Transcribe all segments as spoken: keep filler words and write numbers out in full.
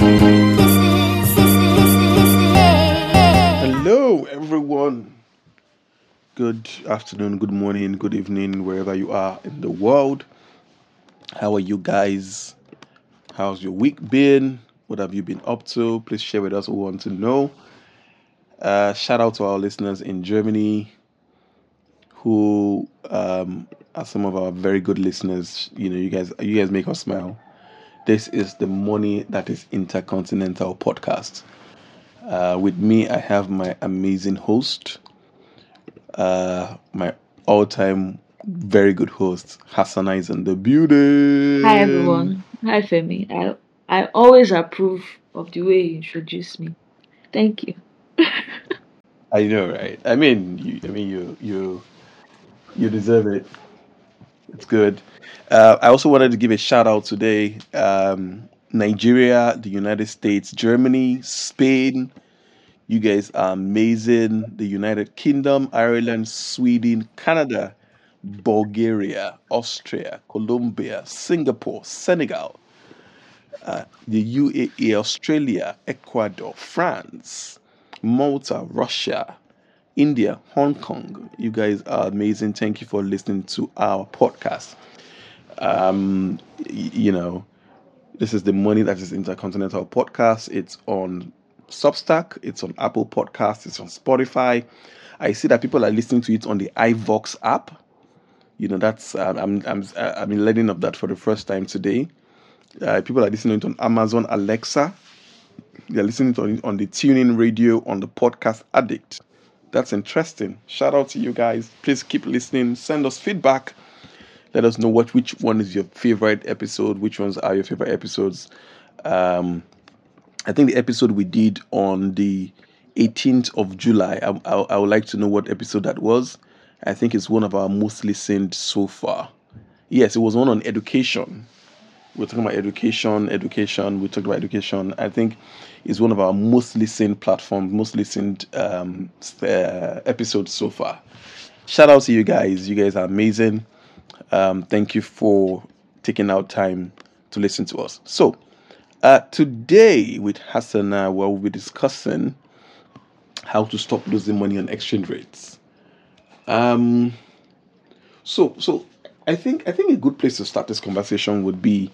Hello, everyone. Good afternoon, good morning, good evening, wherever you are in the world. How are you guys? How's your week been? What have you been up to? Please share with us. We want to know. Uh, shout out to our listeners in Germany who um, are some of our very good listeners. You know, you guys, you guys make us smile. This is the Money That is Intercontinental podcast. Uh, with me, I have my amazing host, uh, my all-time very good host, Hassana is in the Hi building. everyone. Hi Femi. I I always approve of the way you introduce me. Thank you. I know, right? I mean, you, I mean, you, you, you deserve it. It's good. Uh, I also wanted to give a shout out today. Um, Nigeria, the United States, Germany, Spain. You guys are amazing. The United Kingdom, Ireland, Sweden, Canada, Bulgaria, Austria, Colombia, Singapore, Senegal, the U A E, Australia, Ecuador, France, Malta, Russia, India, Hong Kong. You guys are amazing. Thank you for listening to our podcast. Um, y- you know, this is the Money That is Intercontinental podcast. It's on Substack, it's on Apple Podcasts, it's on Spotify. I see that people are listening to it on the iVox app. You know, that's um, I'm I'm I'm learning of that for the first time today. Uh, people are listening to it on Amazon Alexa. They're listening to it on the TuneIn Radio, on the Podcast Addict. That's interesting. Shout out to you guys. Please keep listening. Send us feedback. Let us know what which one is your favorite episode. Which ones are your favorite episodes? Um, I think the episode we did on the eighteenth of July. I, I, I would like to know what episode that was. I think it's one of our most listened so far. Yes, it was one on education. We're talking about education, education. We talked about education. I think it's one of our most listened platforms, most listened um, uh, episodes so far. Shout out to you guys. You guys are amazing. Um, thank you for taking out time to listen to us. So, uh, today with Hassana, well, we'll be discussing how to stop losing money on exchange rates. Um, so, so I think I think a good place to start this conversation would be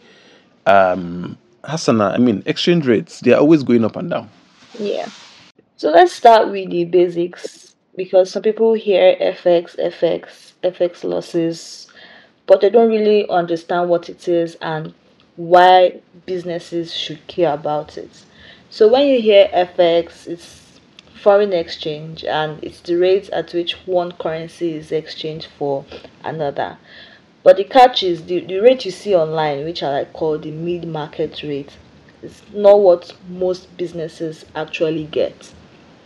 um, Hassana. I mean, exchange rates, they are always going up and down. Yeah. So let's start with the basics because some people hear F X, F X, F X losses, but they don't really understand what it is and why businesses should care about it. So when you hear F X, it's foreign exchange and it's the rate at which one currency is exchanged for another. But the catch is the, the rate you see online, which are like called the mid market rate, is not what most businesses actually get.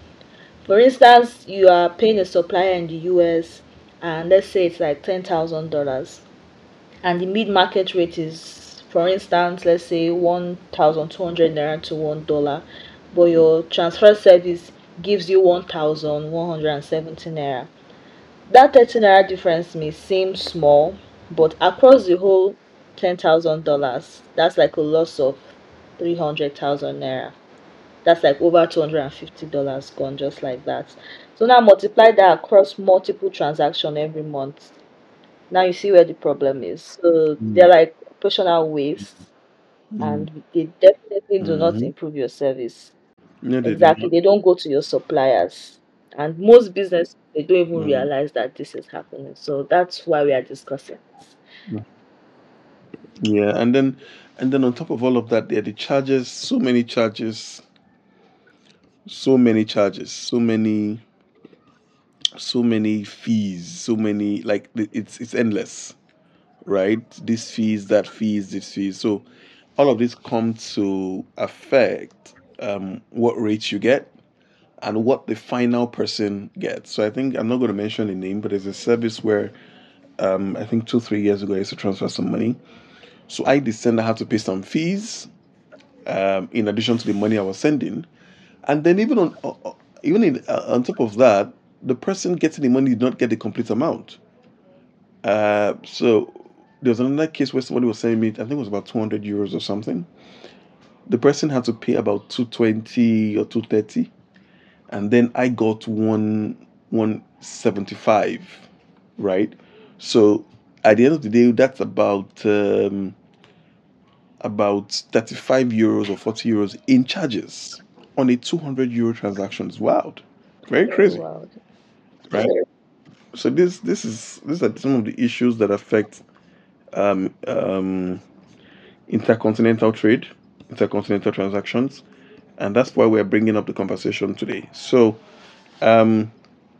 For instance, you are paying a supplier in the U S and let's say it's like ten thousand dollars and the mid market rate is, for instance, let's say one thousand two hundred naira to one dollar, but your transfer service gives you one thousand one hundred seventy naira. That thirty naira difference may seem small, but across the whole ten thousand dollars that's like a loss of three hundred thousand naira. That's like over two hundred fifty dollars gone just like that. So now multiply that across multiple transactions every month. Now you see where the problem is. So they're Mm, like operational waste mm, and they definitely do not mm-hmm. improve your service. No, they do Exactly. not. They don't go to your suppliers. And most business they don't even Mm, realize that this is happening. So that's why we are discussing this. mm. Yeah, and then and then on top of all of that, there are the charges. So many charges. So many charges. So many. So many fees. So many. Like the- it's it's endless, right? This fees, that fees, this fees. So all of this come to affect um, what rates you get and what the final person gets. So I think I'm not going to mention the name, but there's a service where um, I think two, three years ago I used to transfer some money. So I, the sender, had to pay some fees um, in addition to the money I was sending, and then even on uh, uh, even in, uh, on top of that, the person getting the money did not get the complete amount. Uh, so there was another case where somebody was sending me, I think it was about two hundred euros or something. the person had to pay about two twenty or two thirty, and then I got one one seventy five, right? So at the end of the day, that's about um, about thirty five euros or forty euros in charges on a two hundred euro transaction. It's wild, very Very crazy, wild. right? So this this is these are some of the issues that affect um, um, intercontinental trade, intercontinental transactions, and that's why we're bringing up the conversation today. So, um,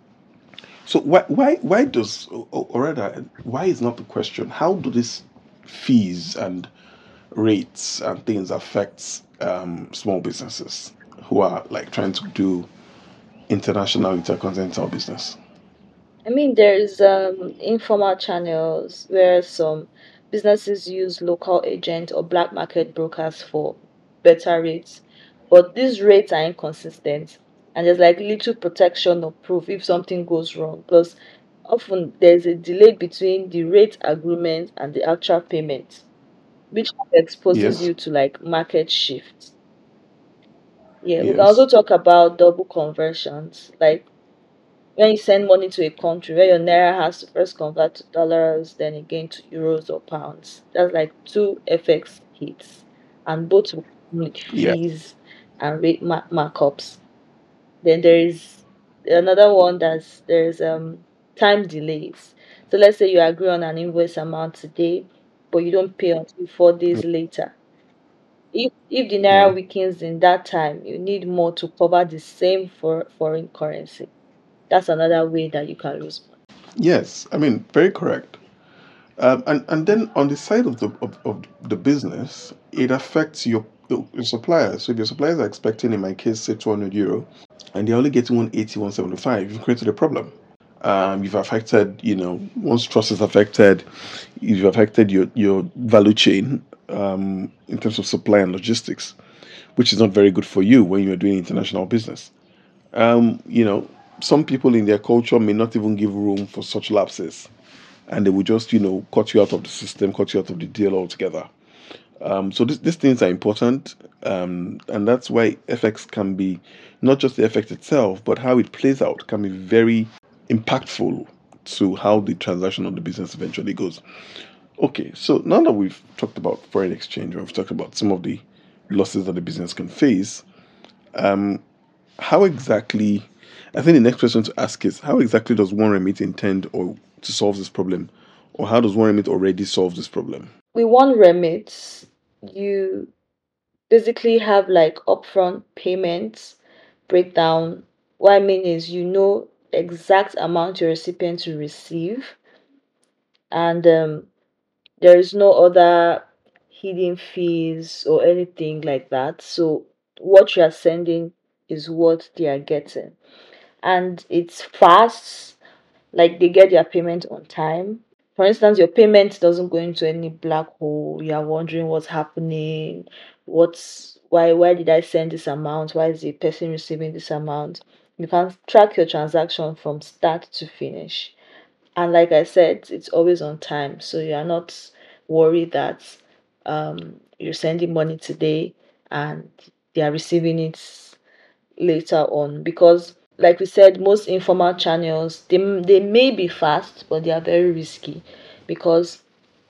so why why why does or, or rather why is not the question? How do these fees and rates and things affect um, small businesses who are like trying to do international intercontinental business? I mean, there's um, informal channels where some businesses use local agents or black market brokers for better rates, but these rates are inconsistent, and there's like little protection or proof if something goes wrong. Plus, often there's a delay between the rate agreement and the actual payment, which exposes Yes, you to like market shifts. Yeah, we can also yes, talk about double conversions, like when you send money to a country where your naira has to first convert to dollars, then again to euros or pounds. That's like two F X hits, and both will come with yeah, fees and rate mar- markups. Then there is another one that's there's um time delays. So let's say you agree on an invoice amount today, but you don't pay until four days later. If if the yeah. naira weakens in that time, you need more to cover the same for foreign currency. That's another way that you can lose money. Yes, I mean, very correct. Um, and and then on the side of the of, of the business, it affects your, your suppliers. So if your suppliers are expecting, in my case, say two hundred euro, and they're only getting one eighty, one seventy five, you've created a problem. Um, you've affected, you know, once trust is affected, you've affected your your value chain um, in terms of supply and logistics, which is not very good for you when you're doing international business. Um, you know, some people in their culture may not even give room for such lapses, and they will just, you know, cut you out of the system, cut you out of the deal altogether. Um, so this, these things are important, um, and that's why F X can be not just the effect itself, but how it plays out can be very impactful to how the transaction of the business eventually goes. Okay, so now that we've talked about foreign exchange, we've talked about some of the losses that the business can face. Um, how exactly? I think the next question to ask is how exactly does One Remit intend or to solve this problem, or how does One Remit already solve this problem? We want remits. You basically have like upfront payments breakdown. What I mean is you know exact amount your recipient to receive, and um, there is no other hidden fees or anything like that. So what you are sending is what they are getting, and it's fast. Like they get their payment on time. For instance, your payment doesn't go into any black hole. You are wondering what's happening, what's why why did I send this amount? Why is the person receiving this amount? You can track your transaction from start to finish. And like I said, it's always on time. So you are not worried that um, you're sending money today and they are receiving it later on, because like we said, most informal channels, they, they may be fast but they are very risky, because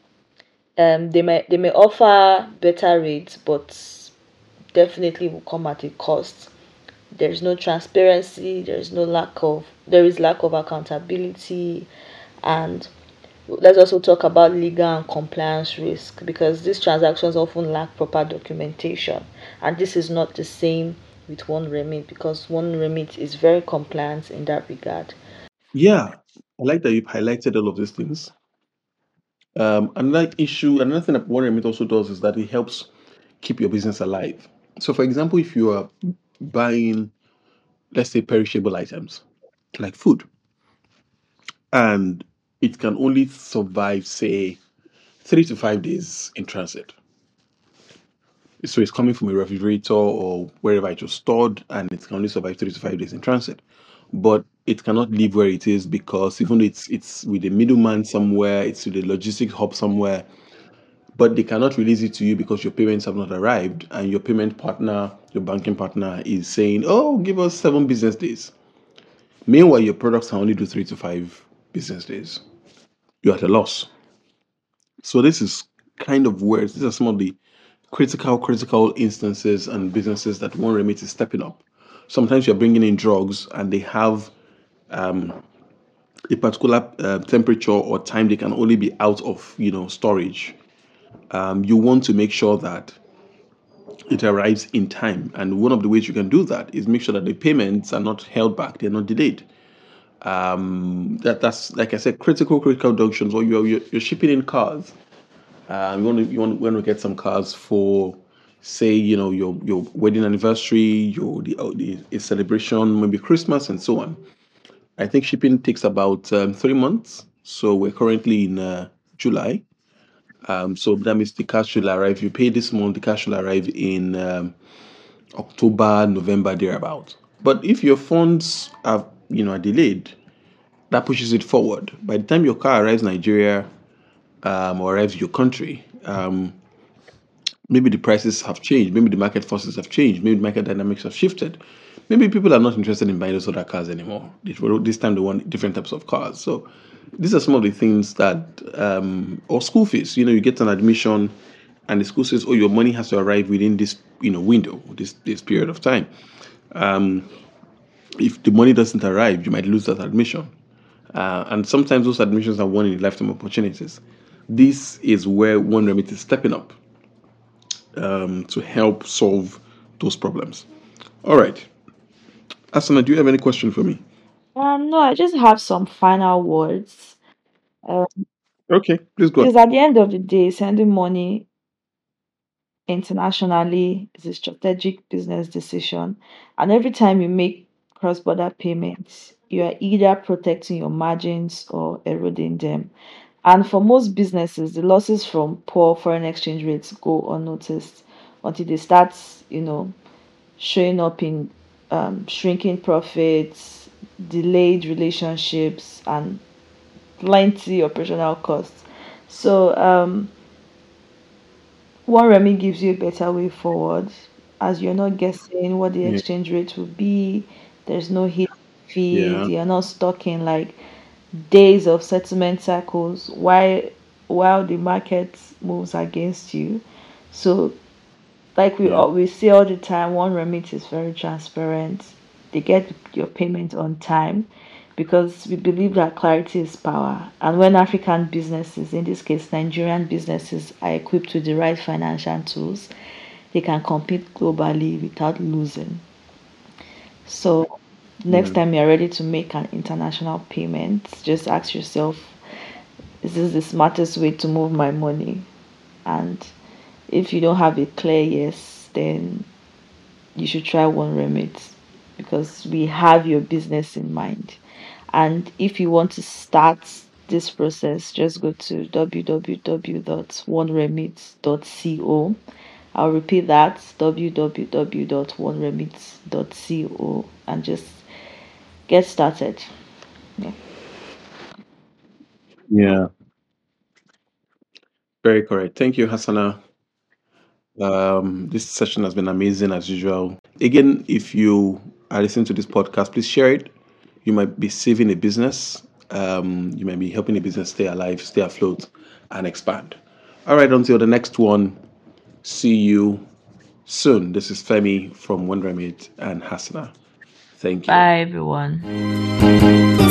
um they may they may offer better rates but definitely will come at a cost. There's no transparency, there's no lack of there is lack of accountability, and let's also talk about legal and compliance risk, because these transactions often lack proper documentation, and this is not the same with one remit, because one remit is very compliant in that regard. Yeah, I like that you've highlighted all of these things. Um, another issue, another thing that One Remit also does is that it helps keep your business alive. So, for example, if you are buying, let's say, perishable items like food, and it can only survive, say, three to five days in transit. So it's coming from a refrigerator or wherever it was stored, and it can only survive three to five days in transit. But it cannot live where it is because even though it's it's with a middleman somewhere, it's with a logistic hub somewhere. but they cannot release it to you because your payments have not arrived, and your payment partner, your banking partner, is saying, "Oh, give us seven business days." Meanwhile, your products can only do three to five business days. You're at a loss. So this is kind of where these are some of the critical, critical instances and businesses that One Remit is stepping up. Sometimes you're bringing in drugs and they have um, a particular uh, temperature or time they can only be out of, you know, storage. Um, you want to make sure that it arrives in time, and one of the ways you can do that is make sure that the payments are not held back; they're not delayed. Um, that that's like I said, critical, critical junctions. Or you're you're, you're shipping in cars. Um, you want to you want, want to get some cars for, say, you know, your your wedding anniversary, your the, uh, the a celebration, maybe Christmas and so on. I think shipping takes about um, three months. So we're currently in uh, July. Um, so that means the car should arrive. You pay this month, the car should arrive in um, October, November, thereabout. But if your funds are, you know, are delayed, that pushes it forward. By the time your car arrives in Nigeria um, or arrives your country, um, maybe the prices have changed. Maybe the market forces have changed. Maybe the market dynamics have shifted. Maybe people are not interested in buying those other cars anymore. This time they want different types of cars. So these are some of the things that, um, or school fees. You know, you get an admission, and the school says, "Oh, your money has to arrive within this, you know, window, this this period of time." Um, if the money doesn't arrive, you might lose that admission. Uh, and sometimes those admissions are one in a lifetime opportunities. This is where One Remit is stepping up um, to help solve those problems. All right. Asana, do you have any question for me? Um, no, I just have some final words. Uh, Okay, please go because ahead. at the end of the day, sending money internationally is a strategic business decision. And every time you make cross border payments, you are either protecting your margins or eroding them. And for most businesses, the losses from poor foreign exchange rates go unnoticed until they start, you know, showing up in um, shrinking profits, delayed relationships, and plenty operational costs. So, um, One Remi gives you a better way forward as you're not guessing what the Yeah. exchange rate will be. There's no hidden fees. Yeah. You're not stuck in like days of settlement cycles while while the market moves against you. So like we Yeah. always say all the time, One Remit is very transparent. They get your payment on time because we believe that clarity is power. And when African businesses, in this case Nigerian businesses, are equipped with the right financial tools, they can compete globally without losing. So next Yeah. time you're ready to make an international payment, just ask yourself, is this the smartest way to move my money? And if you don't have a clear yes, then you should try One Remit because we have your business in mind. And if you want to start this process, just go to w w w dot one remit dot co. I'll repeat that w w w dot one remit dot co and just get started. Yeah. Yeah. Very correct. Thank you, Hasana. Um, this session has been amazing as usual. Again, if you are listening to this podcast, please share it. You might be saving a business. Um, you might be helping a business stay alive, stay afloat, and expand. All right, until the next one. See you soon. This is Femi from One Remit and Hasana. Thank you. Bye, everyone.